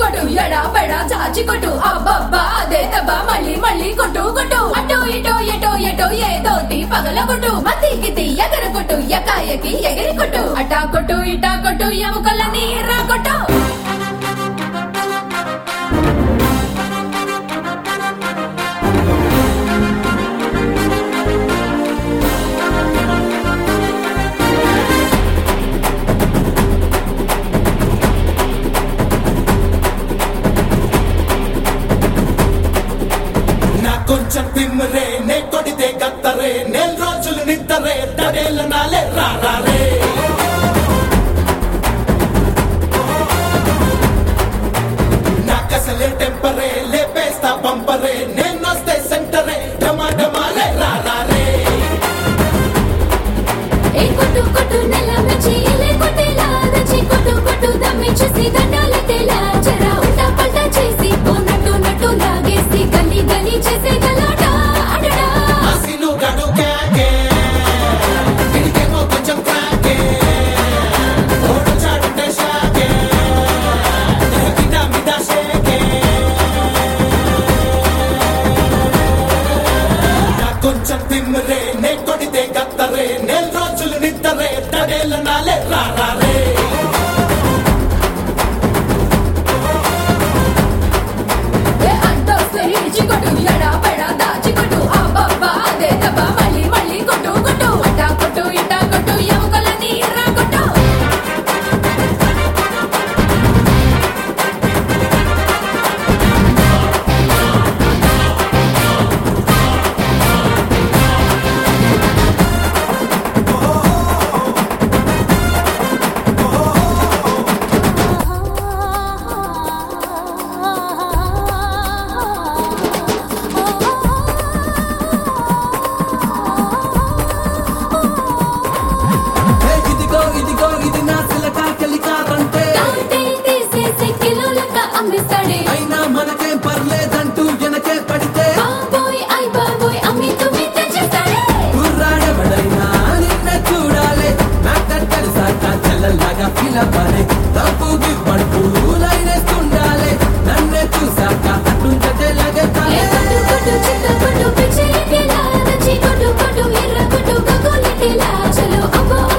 కొట్టు ఎడా పెడా చాచి కొట్టు అబ్బబ్బా అదే దబ్బా మళ్ళీ మళ్ళీ కొట్టు కొట్టు అటో ఇటో ఎటో ఎటో ఏదోటి పగల కొట్టు మతికి ఎగర కొట్టు ఎకాయకి ఎగిరి కొట్టు అటా కొట్టు ఇటా కొట్టు ఎముకలని రా కొట్టు కొంచెం తిమ్మరే నే కొడితే గత్తరే నెల రోజులు నిద్దరే తడేళ్ళ నాలే రారే నాకసలే టెంపరే లేపేస్తా పంపరే నేనొస్తే సెంటరే డమా డమాలే రారే కొట్టు కొట్టు నెల మెచ్చి ఇలే కొట్టేలా దచ్చి కొట్టు కొట్టు దమ్మించేసి దండాలెట్టేలా జరా ఉల్టా పల్టా చేసి నట్టు నట్టు లాగేసి గల్లీ గల్లీ చేసే గలాట అడడా అసిను గడు క్యాకే ఇడికేమో కొంచెం క్రాకే ఓడు చాడుంటే షాకే గిట మిట షేకే నా కొంచెం తిమ్మరే నే కొడితే గత్తరే నెల రోజులు నిద్దరే తడేళ్ళ నాలే రారే కొట్టు ఎడా పెడా దాచి కొట్టు అబ్బబ్బా అదే దబ్బా మళ్ళీ మళ్ళీ కొట్టు కొట్టు అటా కొట్టు ఇటా కొట్టు ఎముకలని రా కొట్టు ఇది నా సిలకా కలికారంటే తీసేసి కిలోలక అమ్మిస్తాడే అయినా మనకేం పర్లేదంటూ వెనకే పడితే బాబోయ్ ఐ బాబోయ్ అమ్మి తుమ్మి తెచ్చేస్తాడే కుర్రాడబడైనా నిన్న చూడాలి నాకు తెలిసాక చెల్లలాగా ఫీల్ అవ్వాలి తప్పు గివ్వంటూ లైనేస్తుండాలి నన్నే చూసాక అట్టుంటే లగెత్తాలి కొట్టు కొట్టు చిత్త కొట్టు పిచ్చి ఎక్కేలా దచ్చి కొట్టు కొట్టు ఎర్ర కొట్టు గగోలెట్టేలా చలో అబ్బో